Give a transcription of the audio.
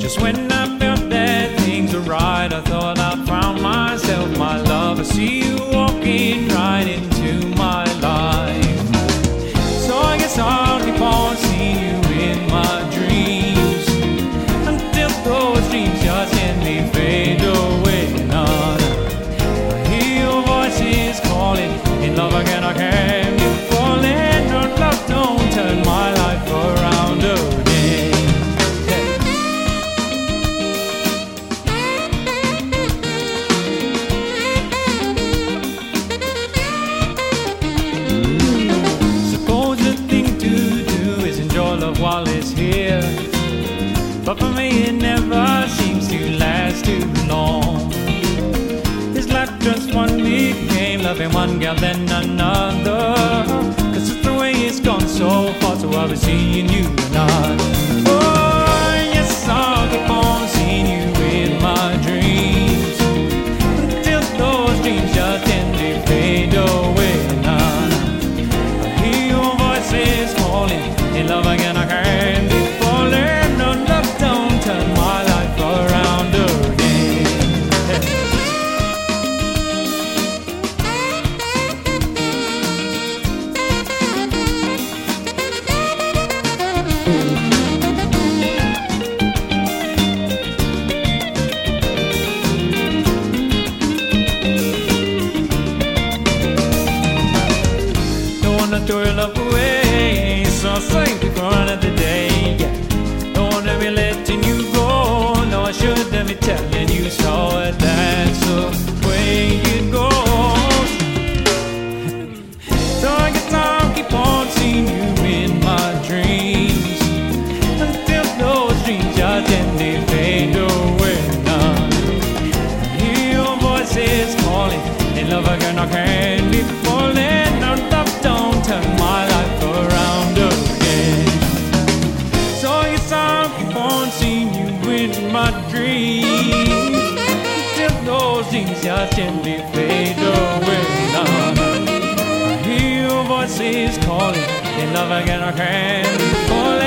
Just when I felt that things were right, I thought I found myself, my love. I see you walking right into my life. So I guess I'll keep on seeing you in my dreams until those dreams just gently fade away. Nah, I hear your voices calling, in love again I can't be falling. Your love don't turn my life around again. Suppose the thing to do is enjoy love while it's here, but for me it never seems to last too long. It's like just one big game, loving one girl then another, 'cause it's the way it's gone so far, so I'll be seeing you tonight. Oh, yes, I'll keep on seeing you in my dreams until those dreams just tend to fade away. Nah, I hear your voices calling, in love again I can't be falling. No, love don't turn my life around again. Don't wanna throw your love away, so I'll save it for another day. Yeah. Don't wanna be letting you go, no, I shouldn't be telling you so. That's the way it goes. So I guess I'll keep on seeing you in my dreams until those dreams just gently fade away. Now I hear your voices calling, in love again I can't be falling. No, love don't turn my life around again. So I guess I'll keep on seeing you in my dreams till those dreams just gently fade away. Now I hear your voices calling, in love again I can't be falling.